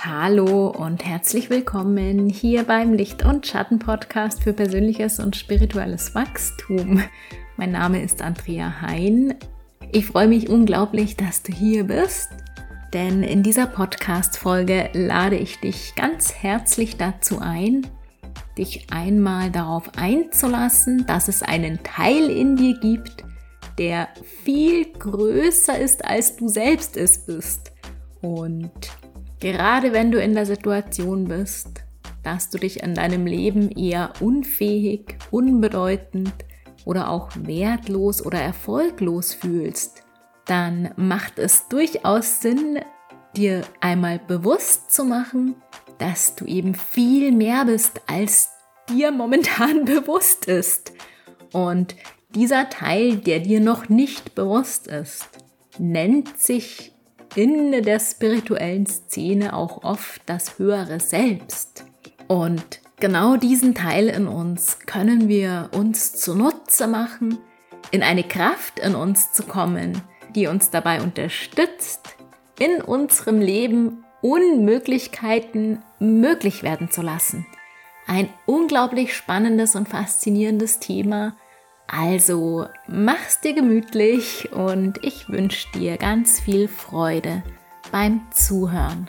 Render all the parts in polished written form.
Hallo und herzlich willkommen hier beim Licht- und Schatten-Podcast für persönliches und spirituelles Wachstum. Mein Name ist Andrea Hein. Ich freue mich unglaublich, dass du hier bist, denn in dieser Podcast-Folge lade ich dich ganz herzlich dazu ein, dich einmal darauf einzulassen, dass es einen Teil in dir gibt, der viel größer ist, als du selbst es bist. Und gerade wenn du in der Situation bist, dass du dich in deinem Leben eher unfähig, unbedeutend oder auch wertlos oder erfolglos fühlst, dann macht es durchaus Sinn, dir einmal bewusst zu machen, dass du eben viel mehr bist, als dir momentan bewusst ist. Und dieser Teil, der dir noch nicht bewusst ist, nennt sich in der spirituellen Szene auch oft das höhere Selbst. Und genau diesen Teil in uns können wir uns zunutze machen, in eine Kraft in uns zu kommen, die uns dabei unterstützt, in unserem Leben Unmöglichkeiten möglich werden zu lassen. Ein unglaublich spannendes und faszinierendes Thema. Also mach's dir gemütlich und ich wünsche dir ganz viel Freude beim Zuhören.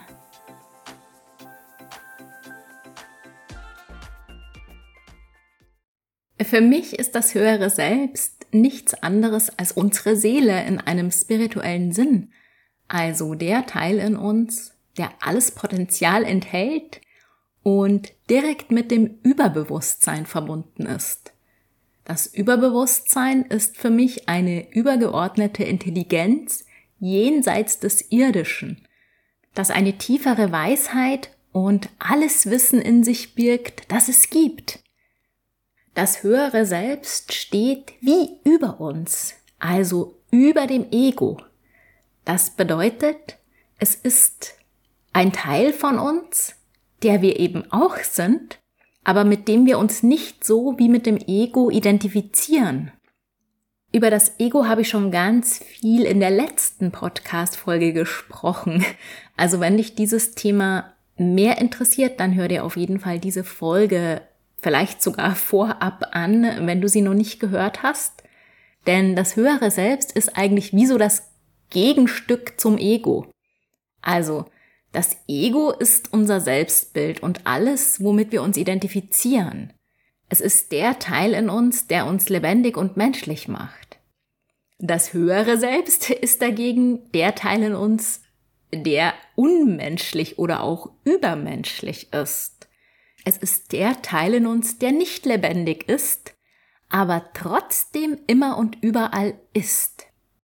Für mich ist das höhere Selbst nichts anderes als unsere Seele in einem spirituellen Sinn. Also der Teil in uns, der alles Potenzial enthält und direkt mit dem Überbewusstsein verbunden ist. Das Überbewusstsein ist für mich eine übergeordnete Intelligenz jenseits des Irdischen, das eine tiefere Weisheit und alles Wissen in sich birgt, das es gibt. Das höhere Selbst steht wie über uns, also über dem Ego. Das bedeutet, es ist ein Teil von uns, der wir eben auch sind, aber mit dem wir uns nicht so wie mit dem Ego identifizieren. Über das Ego habe ich schon ganz viel in der letzten Podcast-Folge gesprochen. Also wenn dich dieses Thema mehr interessiert, dann hör dir auf jeden Fall diese Folge vielleicht sogar vorab an, wenn du sie noch nicht gehört hast. Denn das höhere Selbst ist eigentlich wie so das Gegenstück zum Ego. Also das Ego ist unser Selbstbild und alles, womit wir uns identifizieren. Es ist der Teil in uns, der uns lebendig und menschlich macht. Das höhere Selbst ist dagegen der Teil in uns, der unmenschlich oder auch übermenschlich ist. Es ist der Teil in uns, der nicht lebendig ist, aber trotzdem immer und überall ist.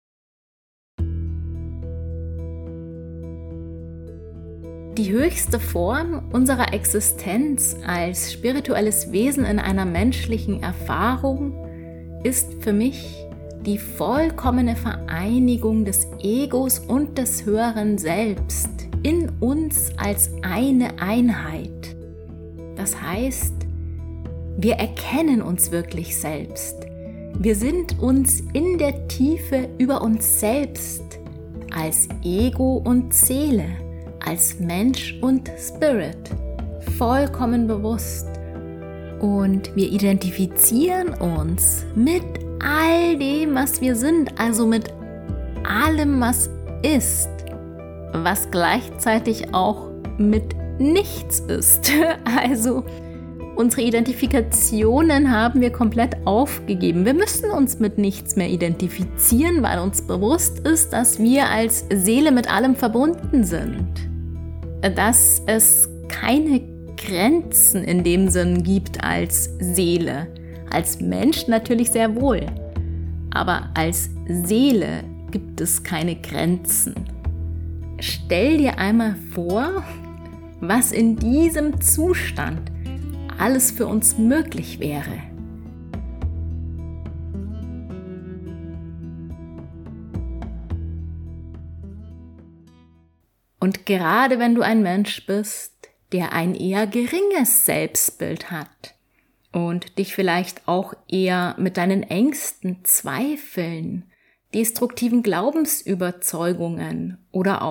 Die höchste Form unserer Existenz als spirituelles Wesen in einer menschlichen Erfahrung ist für mich die vollkommene Vereinigung des Egos und des höheren Selbst in uns als eine Einheit. Das heißt, wir erkennen uns wirklich selbst. Wir sind uns in der Tiefe über uns selbst als Ego und Seele, als Mensch und Spirit, vollkommen bewusst. Und wir identifizieren uns mit all dem, was wir sind, also mit allem, was ist, was gleichzeitig auch mit nichts ist. Also unsere Identifikationen haben wir komplett aufgegeben. Wir müssen uns mit nichts mehr identifizieren, weil uns bewusst ist, dass wir als Seele mit allem verbunden sind. Dass es keine Grenzen in dem Sinn gibt als Seele. Als Mensch natürlich sehr wohl. Aber als Seele gibt es keine Grenzen. Stell dir einmal vor, was in diesem Zustand alles für uns möglich wäre. Und gerade wenn du ein Mensch bist, der ein eher geringes Selbstbild hat und dich vielleicht auch eher mit deinen Ängsten, Zweifeln, destruktiven Glaubensüberzeugungen oder auch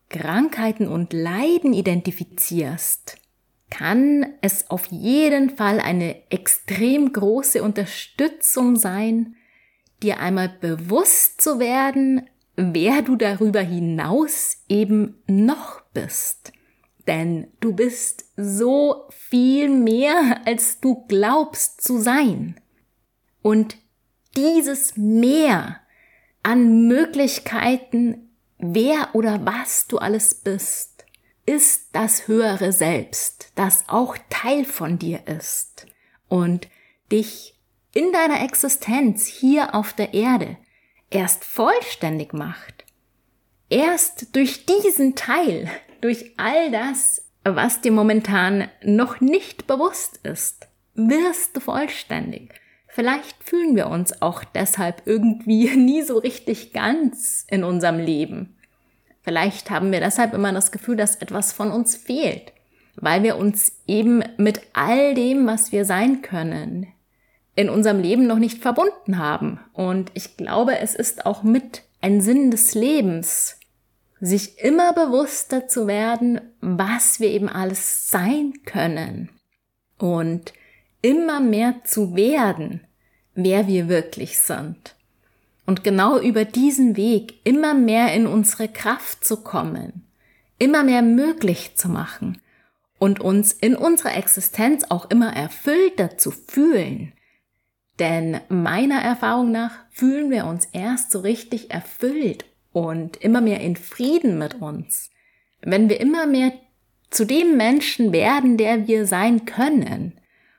Krankheiten und Leiden identifizierst, kann es auf jeden Fall eine extrem große Unterstützung sein, dir einmal bewusst zu werden, wer du darüber hinaus eben noch bist. Denn du bist so viel mehr, als du glaubst zu sein. Und dieses Mehr an Möglichkeiten, wer oder was du alles bist, ist das höhere Selbst, das auch Teil von dir ist und dich in deiner Existenz hier auf der Erde erst vollständig macht. Erst durch diesen Teil, durch all das, was dir momentan noch nicht bewusst ist, wirst du vollständig. Vielleicht fühlen wir uns auch deshalb irgendwie nie so richtig ganz in unserem Leben. Vielleicht haben wir deshalb immer das Gefühl, dass etwas von uns fehlt, weil wir uns eben mit all dem, was wir sein können, in unserem Leben noch nicht verbunden haben. Und ich glaube, es ist auch mit ein Sinn des Lebens, sich immer bewusster zu werden, was wir eben alles sein können und immer mehr zu werden, wer wir wirklich sind. Und genau über diesen Weg immer mehr in unsere Kraft zu kommen, immer mehr möglich zu machen und uns in unserer Existenz auch immer erfüllter zu fühlen. Denn meiner Erfahrung nach fühlen wir uns erst so richtig erfüllt und immer mehr in Frieden mit uns, wenn wir immer mehr zu dem Menschen werden, der wir sein können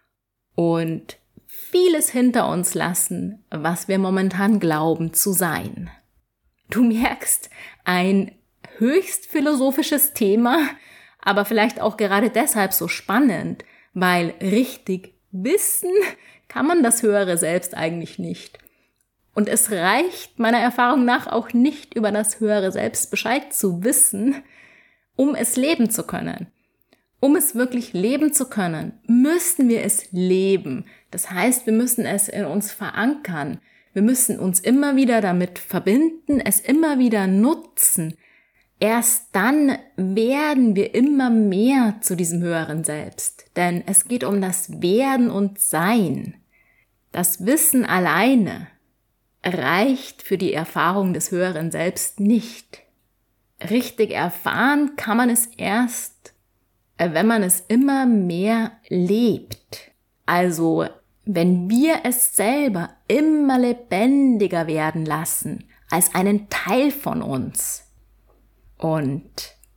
und vieles hinter uns lassen, was wir momentan glauben zu sein. Du merkst, ein höchst philosophisches Thema, aber vielleicht auch gerade deshalb so spannend, weil richtig wissen kann man das höhere Selbst eigentlich nicht. Und es reicht meiner Erfahrung nach auch nicht, über das höhere Selbst Bescheid zu wissen, um es leben zu können. Um es wirklich leben zu können, müssen wir es leben. Das heißt, wir müssen es in uns verankern. Wir müssen uns immer wieder damit verbinden, es immer wieder nutzen. Erst dann werden wir immer mehr zu diesem höheren Selbst. Denn es geht um das Werden und Sein. Das Wissen alleine reicht für die Erfahrung des höheren Selbst nicht. Richtig erfahren kann man es erst, wenn man es immer mehr lebt. Also, wenn wir es selber immer lebendiger werden lassen, als einen Teil von uns. Und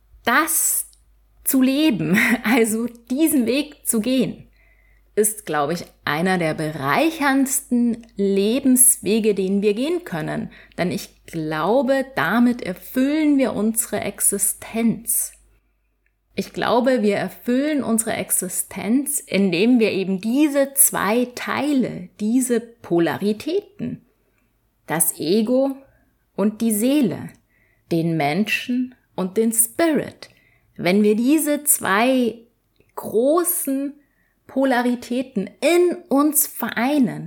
das zu leben, also diesen Weg zu gehen, ist, glaube ich, einer der bereicherndsten Lebenswege, den wir gehen können. Denn ich glaube, damit erfüllen wir unsere Existenz. Ich glaube, wir erfüllen unsere Existenz, indem wir eben diese zwei Teile, diese Polaritäten, das Ego und die Seele, den Menschen und den Spirit, wenn wir diese zwei großen Polaritäten in uns vereinen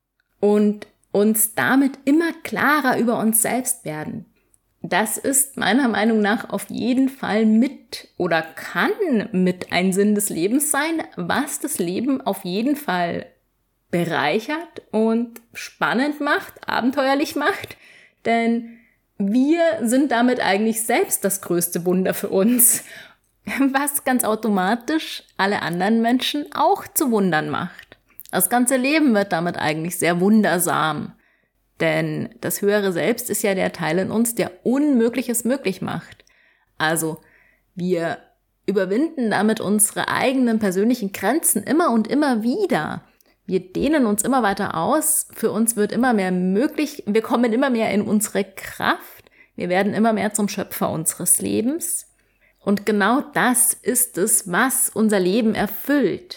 und uns damit immer klarer über uns selbst werden. Das ist meiner Meinung nach auf jeden Fall mit oder kann mit ein Sinn des Lebens sein, was das Leben auf jeden Fall bereichert und spannend macht, abenteuerlich macht, denn wir sind damit eigentlich selbst das größte Wunder für uns, was ganz automatisch alle anderen Menschen auch zu Wundern macht. Das ganze Leben wird damit eigentlich sehr wundersam. Denn das höhere Selbst ist ja der Teil in uns, der Unmögliches möglich macht. Also wir überwinden damit unsere eigenen persönlichen Grenzen immer und immer wieder. Wir dehnen uns immer weiter aus, für uns wird immer mehr möglich, wir kommen immer mehr in unsere Kraft, wir werden immer mehr zum Schöpfer unseres Lebens. Und genau das ist es, was unser Leben erfüllt.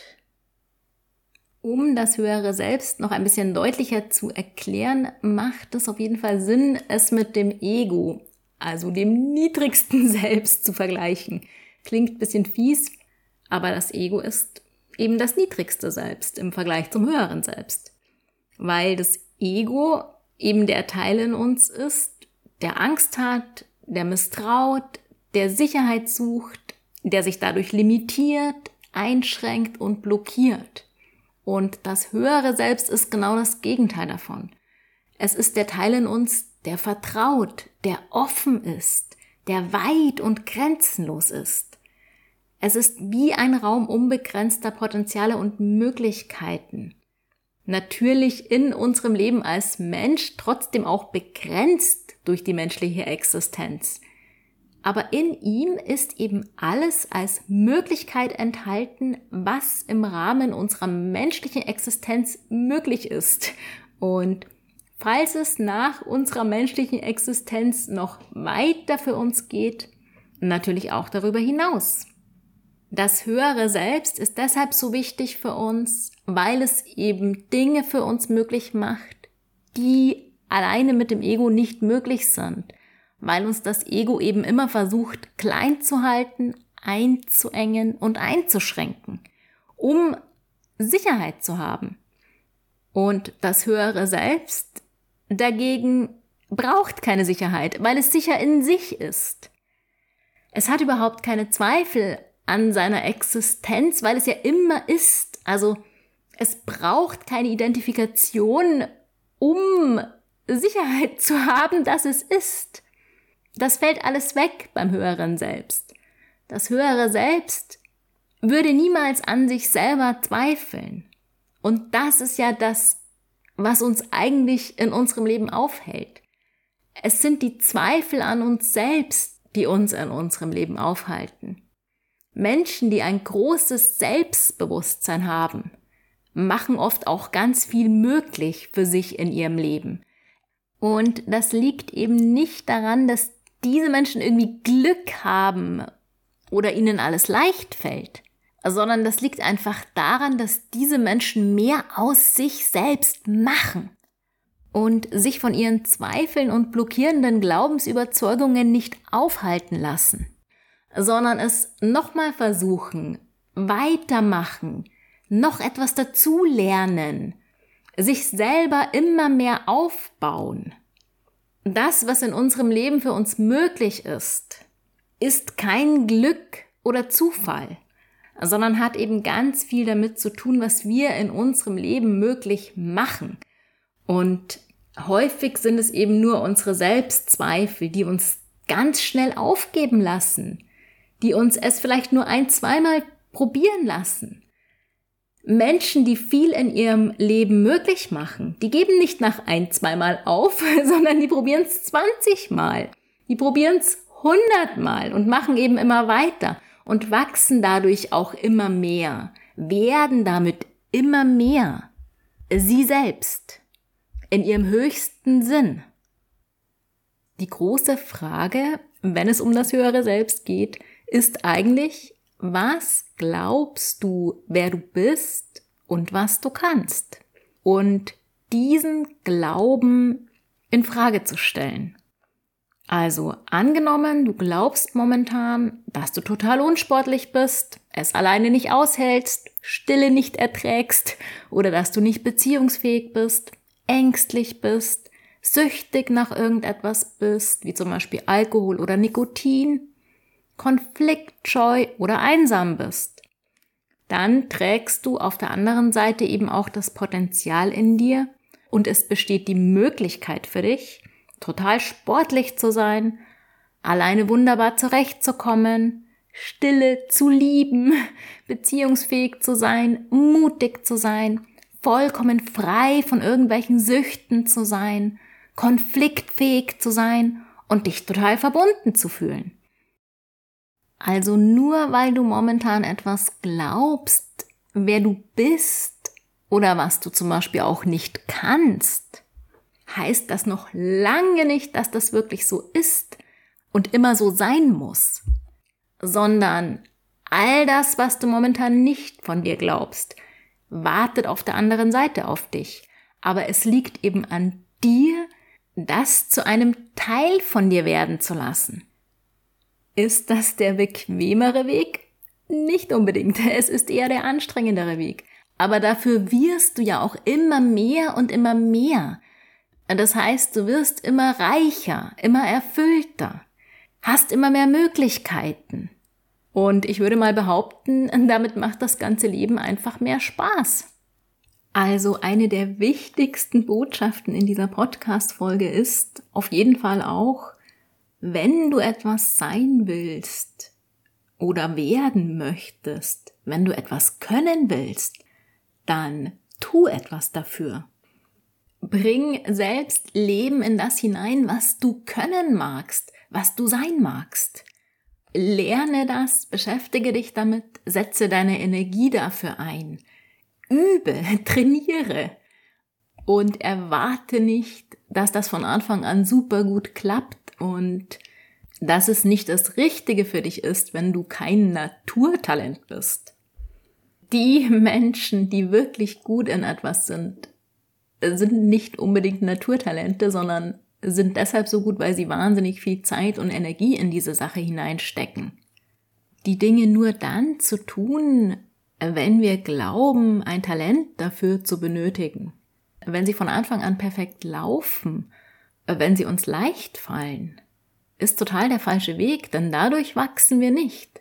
Um das höhere Selbst noch ein bisschen deutlicher zu erklären, macht es auf jeden Fall Sinn, es mit dem Ego, also dem niedrigsten Selbst, zu vergleichen. Klingt ein bisschen fies, aber das Ego ist eben das niedrigste Selbst im Vergleich zum höheren Selbst. Weil das Ego eben der Teil in uns ist, der Angst hat, der misstraut, der Sicherheit sucht, der sich dadurch limitiert, einschränkt und blockiert. Und das höhere Selbst ist genau das Gegenteil davon. Es ist der Teil in uns, der vertraut, der offen ist, der weit und grenzenlos ist. Es ist wie ein Raum unbegrenzter Potenziale und Möglichkeiten. Natürlich in unserem Leben als Mensch, trotzdem auch begrenzt durch die menschliche Existenz. Aber in ihm ist eben alles als Möglichkeit enthalten, was im Rahmen unserer menschlichen Existenz möglich ist. Und falls es nach unserer menschlichen Existenz noch weiter für uns geht, natürlich auch darüber hinaus. Das höhere Selbst ist deshalb so wichtig für uns, weil es eben Dinge für uns möglich macht, die alleine mit dem Ego nicht möglich sind, weil uns das Ego eben immer versucht, klein zu halten, einzuengen und einzuschränken, um Sicherheit zu haben. Und das höhere Selbst dagegen braucht keine Sicherheit, weil es sicher in sich ist. Es hat überhaupt keine Zweifel an seiner Existenz, weil es ja immer ist. Also es braucht keine Identifikation, um Sicherheit zu haben, dass es ist. Das fällt alles weg beim höheren Selbst. Das höhere Selbst würde niemals an sich selber zweifeln. Und das ist ja das, was uns eigentlich in unserem Leben aufhält. Es sind die Zweifel an uns selbst, die uns in unserem Leben aufhalten. Menschen, die ein großes Selbstbewusstsein haben, machen oft auch ganz viel möglich für sich in ihrem Leben. Und das liegt eben nicht daran, dass diese Menschen irgendwie Glück haben oder ihnen alles leicht fällt, sondern das liegt einfach daran, dass diese Menschen mehr aus sich selbst machen und sich von ihren Zweifeln und blockierenden Glaubensüberzeugungen nicht aufhalten lassen, sondern es nochmal versuchen, weitermachen, noch etwas dazulernen, sich selber immer mehr aufbauen. Das, was in unserem Leben für uns möglich ist kein Glück oder Zufall, sondern hat eben ganz viel damit zu tun, was wir in unserem Leben möglich machen. Und häufig sind es eben nur unsere Selbstzweifel, die uns ganz schnell aufgeben lassen, die uns es vielleicht nur 1-2 Mal probieren lassen. Menschen, die viel in ihrem Leben möglich machen, die geben nicht nach 1-2 Mal auf, sondern die probieren es 20 Mal. Die probieren es 100 Mal und machen eben immer weiter und wachsen dadurch auch immer mehr, werden damit immer mehr. Sie selbst, in ihrem höchsten Sinn. Die große Frage, wenn es um das höhere Selbst geht, ist eigentlich, was glaubst du, wer du bist und was du kannst? Und diesen Glauben in Frage zu stellen. Also angenommen, du glaubst momentan, dass du total unsportlich bist, es alleine nicht aushältst, Stille nicht erträgst oder dass du nicht beziehungsfähig bist, ängstlich bist, süchtig nach irgendetwas bist, wie zum Beispiel Alkohol oder Nikotin, konfliktscheu oder einsam bist, dann trägst du auf der anderen Seite eben auch das Potenzial in dir und es besteht die Möglichkeit für dich, total sportlich zu sein, alleine wunderbar zurechtzukommen, Stille zu lieben, beziehungsfähig zu sein, mutig zu sein, vollkommen frei von irgendwelchen Süchten zu sein, konfliktfähig zu sein und dich total verbunden zu fühlen. Also nur weil du momentan etwas glaubst, wer du bist oder was du zum Beispiel auch nicht kannst, heißt das noch lange nicht, dass das wirklich so ist und immer so sein muss, sondern all das, was du momentan nicht von dir glaubst, wartet auf der anderen Seite auf dich. Aber es liegt eben an dir, das zu einem Teil von dir werden zu lassen. Ist das der bequemere Weg? Nicht unbedingt. Es ist eher der anstrengendere Weg. Aber dafür wirst du ja auch immer mehr und immer mehr. Das heißt, du wirst immer reicher, immer erfüllter. hast immer mehr Möglichkeiten. Und ich würde mal behaupten, damit macht das ganze Leben einfach mehr Spaß. Also eine der wichtigsten Botschaften in dieser Podcast-Folge ist auf jeden Fall auch, wenn du etwas sein willst oder werden möchtest, wenn du etwas können willst, dann tu etwas dafür. Bring selbst Leben in das hinein, was du können magst, was du sein magst. Lerne das, beschäftige dich damit, setze deine Energie dafür ein. Übe, trainiere und erwarte nicht, dass das von Anfang an super gut klappt und dass es nicht das Richtige für dich ist, wenn du kein Naturtalent bist. Die Menschen, die wirklich gut in etwas sind nicht unbedingt Naturtalente, sondern sind deshalb so gut, weil sie wahnsinnig viel Zeit und Energie in diese Sache hineinstecken. Die Dinge nur dann zu tun, wenn wir glauben, ein Talent dafür zu benötigen. Wenn sie von Anfang an perfekt laufen, wenn sie uns leicht fallen, ist total der falsche Weg, denn dadurch wachsen wir nicht.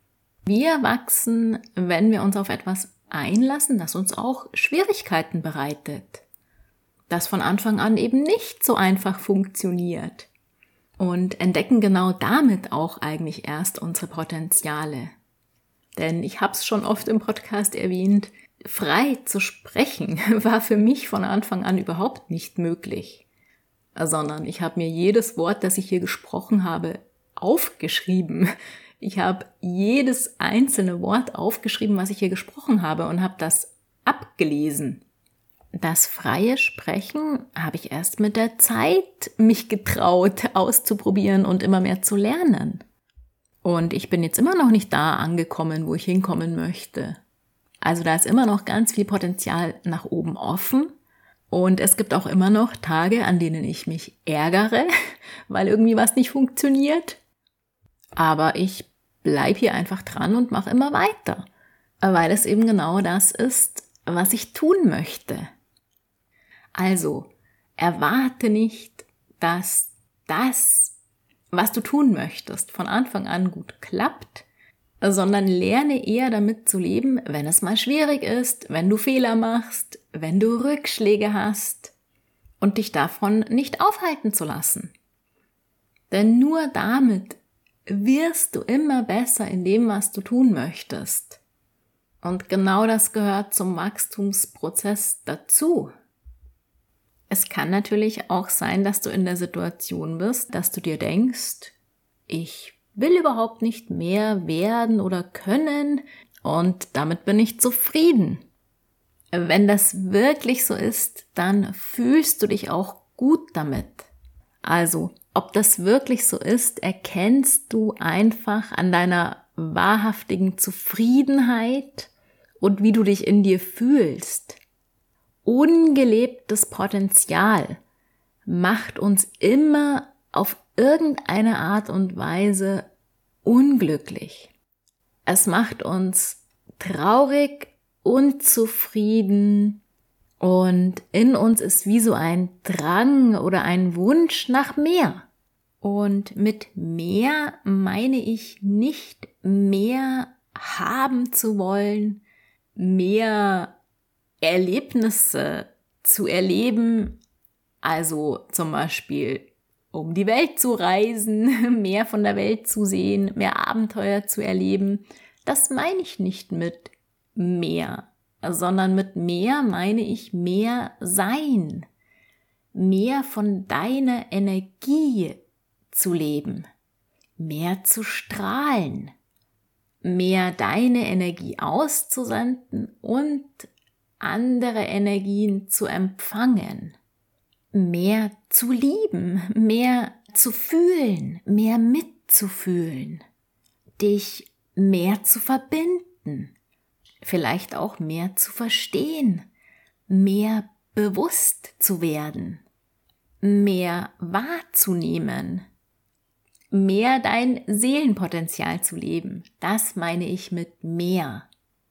Wir wachsen, wenn wir uns auf etwas einlassen, das uns auch Schwierigkeiten bereitet, das von Anfang an eben nicht so einfach funktioniert und entdecken genau damit auch eigentlich erst unsere Potenziale. Denn ich habe es schon oft im Podcast erwähnt, frei zu sprechen war für mich von Anfang an überhaupt nicht möglich, sondern ich habe mir jedes Wort, das ich hier gesprochen habe, aufgeschrieben. Ich habe jedes einzelne Wort aufgeschrieben, was ich hier gesprochen habe und habe das abgelesen. Das freie Sprechen habe ich erst mit der Zeit mich getraut auszuprobieren und immer mehr zu lernen. Und ich bin jetzt immer noch nicht da angekommen, wo ich hinkommen möchte. Also da ist immer noch ganz viel Potenzial nach oben offen. Und es gibt auch immer noch Tage, an denen ich mich ärgere, weil irgendwie was nicht funktioniert. Aber ich bleib hier einfach dran und mache immer weiter, weil es eben genau das ist, was ich tun möchte. Also, erwarte nicht, dass das, was du tun möchtest, von Anfang an gut klappt, sondern lerne eher damit zu leben, wenn es mal schwierig ist, wenn du Fehler machst, wenn du Rückschläge hast und dich davon nicht aufhalten zu lassen. Denn nur damit wirst du immer besser in dem, was du tun möchtest. Und genau das gehört zum Wachstumsprozess dazu. Es kann natürlich auch sein, dass du in der Situation bist, dass du dir denkst, ich will überhaupt nicht mehr werden oder können und damit bin ich zufrieden. Wenn das wirklich so ist, dann fühlst du dich auch gut damit. Also, ob das wirklich so ist, erkennst du einfach an deiner wahrhaftigen Zufriedenheit und wie du dich in dir fühlst. Ungelebtes Potenzial macht uns immer auf irgendeine Art und Weise unglücklich. Es macht uns traurig, unzufrieden und in uns ist wie so ein Drang oder ein Wunsch nach mehr. Und mit mehr meine ich nicht mehr haben zu wollen, mehr Erlebnisse zu erleben, also zum Beispiel um die Welt zu reisen, mehr von der Welt zu sehen, mehr Abenteuer zu erleben. Das meine ich nicht mit mehr, sondern mit mehr meine ich mehr sein, mehr von deiner Energie zu leben, mehr zu strahlen, mehr deine Energie auszusenden und andere Energien zu empfangen, mehr zu lieben, mehr zu fühlen, mehr mitzufühlen, dich mehr zu verbinden, vielleicht auch mehr zu verstehen, mehr bewusst zu werden, mehr wahrzunehmen, mehr dein Seelenpotenzial zu leben. Das meine ich mit mehr.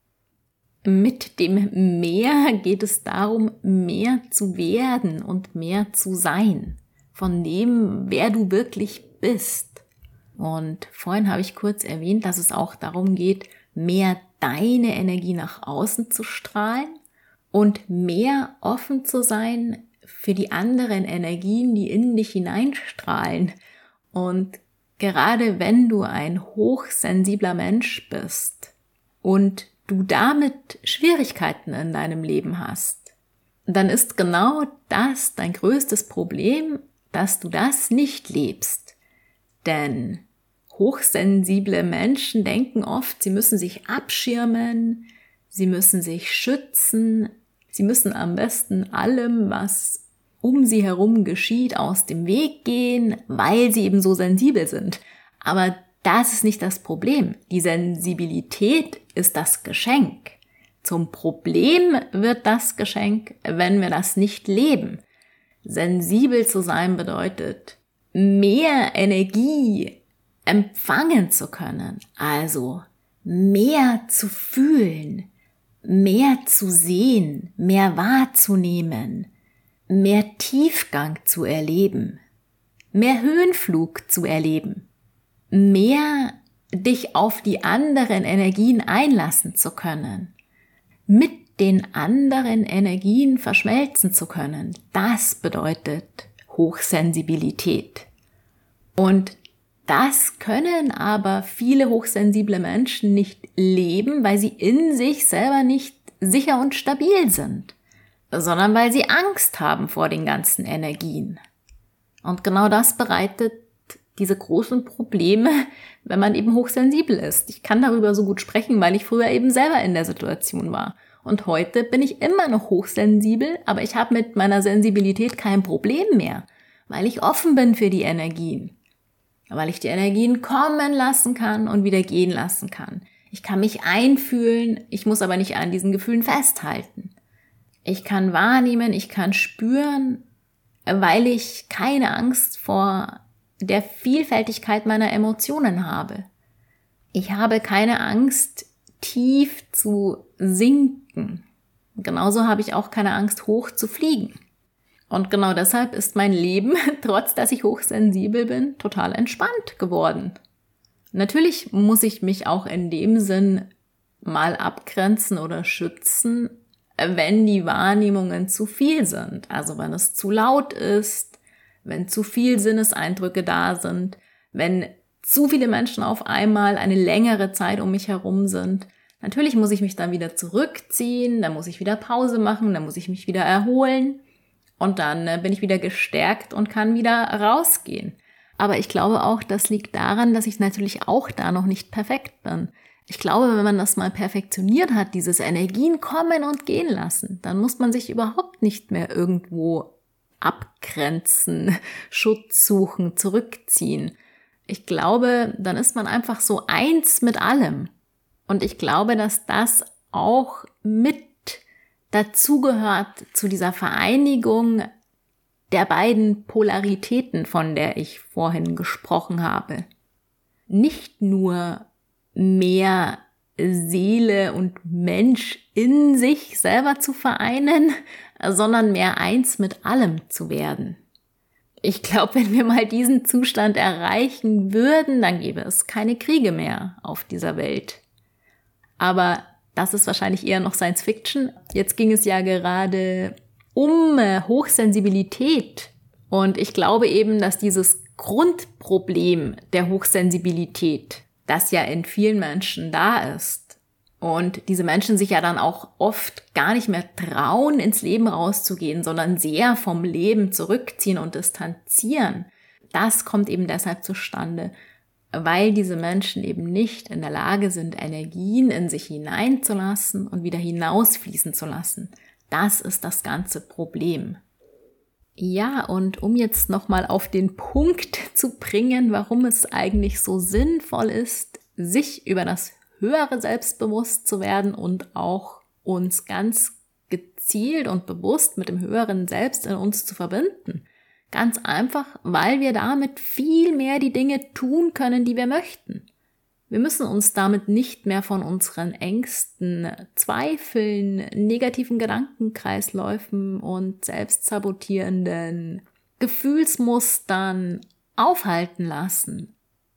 Mit dem Mehr geht es darum, mehr zu werden und mehr zu sein, von dem, wer du wirklich bist. Und vorhin habe ich kurz erwähnt, dass es auch darum geht, mehr deine Energie nach außen zu strahlen und mehr offen zu sein für die anderen Energien, die in dich hineinstrahlen. Und gerade wenn du ein hochsensibler Mensch bist und du damit Schwierigkeiten in deinem Leben hast, dann ist genau das dein größtes Problem, dass du das nicht lebst. Denn hochsensible Menschen denken oft, sie müssen sich abschirmen, sie müssen sich schützen, sie müssen am besten allem, was um sie herum geschieht, aus dem Weg gehen, weil sie eben so sensibel sind. Aber das ist nicht das Problem. Die Sensibilität ist das Geschenk. Zum Problem wird das Geschenk, wenn wir das nicht leben. Sensibel zu sein bedeutet, mehr Energie empfangen zu können, also mehr zu fühlen, mehr zu sehen, mehr wahrzunehmen, mehr Tiefgang zu erleben, mehr Höhenflug zu erleben, mehr dich auf die anderen Energien einlassen zu können, mit den anderen Energien verschmelzen zu können. Das bedeutet Hochsensibilität. Und das können aber viele hochsensible Menschen nicht leben, weil sie in sich selber nicht sicher und stabil sind, sondern weil sie Angst haben vor den ganzen Energien. Und genau das bereitet diese großen Probleme, wenn man eben hochsensibel ist. Ich kann darüber so gut sprechen, weil ich früher eben selber in der Situation war. Und heute bin ich immer noch hochsensibel, aber ich habe mit meiner Sensibilität kein Problem mehr, weil ich offen bin für die Energien. Weil ich die Energien kommen lassen kann und wieder gehen lassen kann. Ich kann mich einfühlen, ich muss aber nicht an diesen Gefühlen festhalten. Ich kann wahrnehmen, ich kann spüren, weil ich keine Angst vor der Vielfältigkeit meiner Emotionen habe. Ich habe keine Angst, tief zu sinken. Genauso habe ich auch keine Angst, hoch zu fliegen. Und genau deshalb ist mein Leben, trotz dass ich hochsensibel bin, total entspannt geworden. Natürlich muss ich mich auch in dem Sinn mal abgrenzen oder schützen, wenn die Wahrnehmungen zu viel sind. Also wenn es zu laut ist, wenn zu viel Sinneseindrücke da sind, wenn zu viele Menschen auf einmal eine längere Zeit um mich herum sind. Natürlich muss ich mich dann wieder zurückziehen, dann muss ich wieder Pause machen, dann muss ich mich wieder erholen. Und dann bin ich wieder gestärkt und kann wieder rausgehen. Aber ich glaube auch, das liegt daran, dass ich natürlich auch da noch nicht perfekt bin. Ich glaube, wenn man das mal perfektioniert hat, dieses Energien kommen und gehen lassen, dann muss man sich überhaupt nicht mehr irgendwo abgrenzen, Schutz suchen, zurückziehen. Ich glaube, dann ist man einfach so eins mit allem. Und ich glaube, dass das auch mit dazugehört zu dieser Vereinigung der beiden Polaritäten, von der ich vorhin gesprochen habe. Nicht nur mehr Seele und Mensch in sich selber zu vereinen, sondern mehr eins mit allem zu werden. Ich glaube, wenn wir mal diesen Zustand erreichen würden, dann gäbe es keine Kriege mehr auf dieser Welt. Aber das ist wahrscheinlich eher noch Science Fiction. Jetzt ging es ja gerade um Hochsensibilität. Und ich glaube eben, dass dieses Grundproblem der Hochsensibilität, das ja in vielen Menschen da ist, und diese Menschen sich ja dann auch oft gar nicht mehr trauen, ins Leben rauszugehen, sondern sehr vom Leben zurückziehen und distanzieren, das kommt eben deshalb zustande, weil diese Menschen eben nicht in der Lage sind, Energien in sich hineinzulassen und wieder hinausfließen zu lassen. Das ist das ganze Problem. Ja, und um jetzt nochmal auf den Punkt zu bringen, warum es eigentlich so sinnvoll ist, sich über das höhere Selbst bewusst zu werden und auch uns ganz gezielt und bewusst mit dem höheren Selbst in uns zu verbinden. Ganz einfach, weil wir damit viel mehr die Dinge tun können, die wir möchten. Wir müssen uns damit nicht mehr von unseren Ängsten, Zweifeln, negativen Gedankenkreisläufen und selbstsabotierenden Gefühlsmustern aufhalten lassen.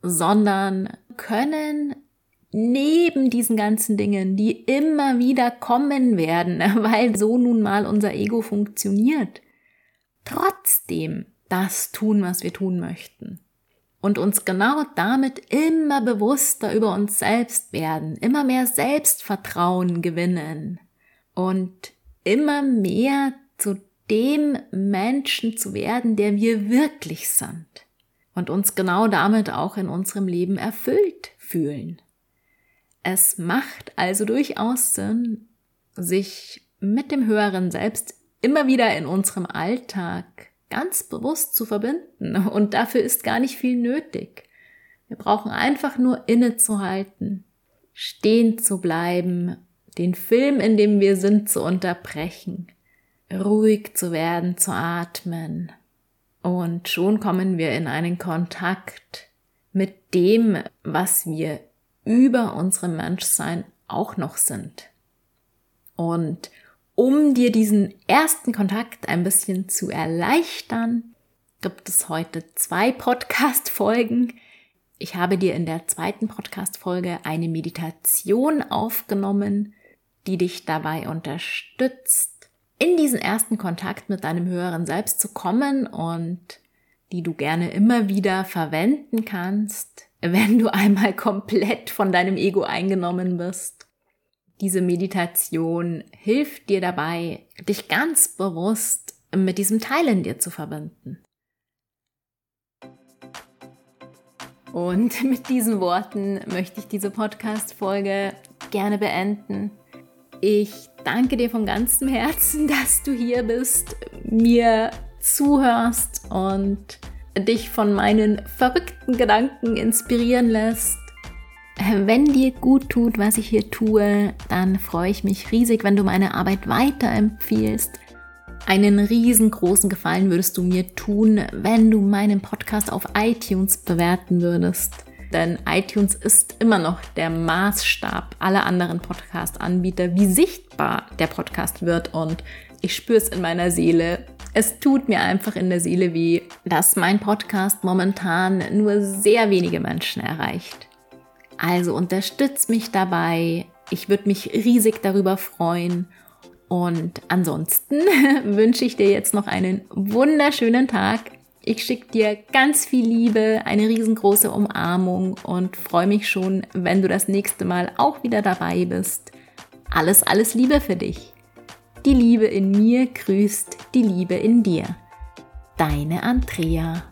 sondern können neben diesen ganzen Dingen, die immer wieder kommen werden, weil so nun mal unser Ego funktioniert, trotzdem das tun, was wir tun möchten. Und uns genau damit immer bewusster über uns selbst werden, immer mehr Selbstvertrauen gewinnen und immer mehr zu dem Menschen zu werden, der wir wirklich sind und uns genau damit auch in unserem Leben erfüllt fühlen. Es macht also durchaus Sinn, sich mit dem höheren Selbst immer wieder in unserem Alltag ganz bewusst zu verbinden. Und dafür ist gar nicht viel nötig. Wir brauchen einfach nur innezuhalten, stehen zu bleiben, den Film, in dem wir sind, zu unterbrechen, ruhig zu werden, zu atmen. Und schon kommen wir in einen Kontakt mit dem, was wir über unserem Menschsein auch noch sind. Und um dir diesen ersten Kontakt ein bisschen zu erleichtern, gibt es heute 2 Podcast-Folgen. Ich habe dir in der 2. Podcast-Folge eine Meditation aufgenommen, die dich dabei unterstützt, in diesen ersten Kontakt mit deinem höheren Selbst zu kommen und die du gerne immer wieder verwenden kannst, wenn du einmal komplett von deinem Ego eingenommen bist. Diese Meditation hilft dir dabei, dich ganz bewusst mit diesem Teil in dir zu verbinden. Und mit diesen Worten möchte ich diese Podcast-Folge gerne beenden. Ich danke dir von ganzem Herzen, dass du hier bist, mir zuhörst und dich von meinen verrückten Gedanken inspirieren lässt. Wenn dir gut tut, was ich hier tue, dann freue ich mich riesig, wenn du meine Arbeit weiterempfiehlst. Einen riesengroßen Gefallen würdest du mir tun, wenn du meinen Podcast auf iTunes bewerten würdest. Denn iTunes ist immer noch der Maßstab aller anderen Podcast-Anbieter, wie sichtbar der Podcast wird. Und ich spüre es in meiner Seele. Es tut mir einfach in der Seele weh, dass mein Podcast momentan nur sehr wenige Menschen erreicht. Also unterstütz mich dabei. Ich würde mich riesig darüber freuen. Und ansonsten wünsche ich dir jetzt noch einen wunderschönen Tag. Ich schicke dir ganz viel Liebe, eine riesengroße Umarmung und freue mich schon, wenn du das nächste Mal auch wieder dabei bist. Alles, alles Liebe für dich. Die Liebe in mir grüßt die Liebe in dir. Deine Andrea.